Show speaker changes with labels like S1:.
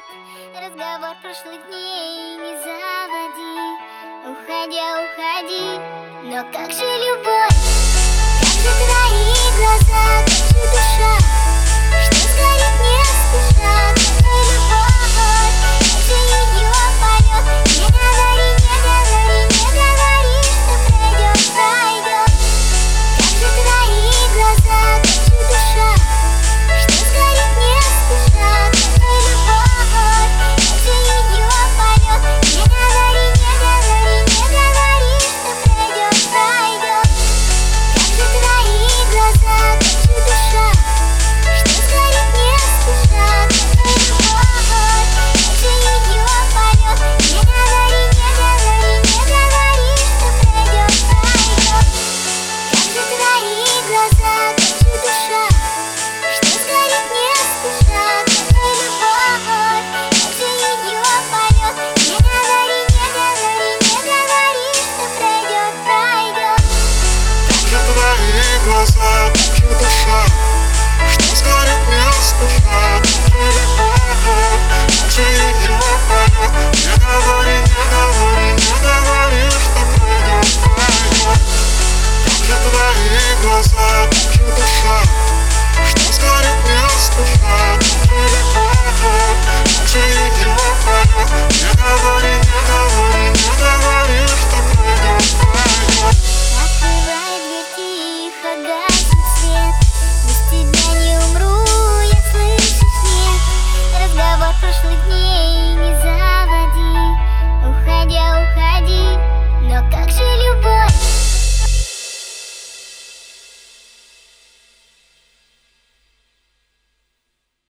S1: Разговор прошлых дней не заводи. Уходя, уходи. Но как же любовь? Как же твои глаза? Как же душа? Что сгорит не спеша? Как же любовь? Как же ее полет? Не говори, не говори, не говори, что пройдет, пройдет. Как же твои глаза? Как же душа? Что сгорит не спеша? Как же любовь? Как же ее полет? Не говори, не говори, не говори, что пройдет, пройдет. Как же твои глаза? Как же душа? Что сгорит не спеша? Как же любовь? Как же ее полет? Не говори, не говори, не говори, что пройдет, пройдет. Как же твои глаза? Как же душа? Что сгорит не спеша? Как же любовь? Как же ее полет? Не говори, не говори, не говори, что пройдет, пройдет.
S2: Как же твои глаза, как же душа, что сгорит не спеша? Как же любовь, как же ее полет? Не говори, не говори, не говори, что пройдет, пройдет. Как же твои глаза,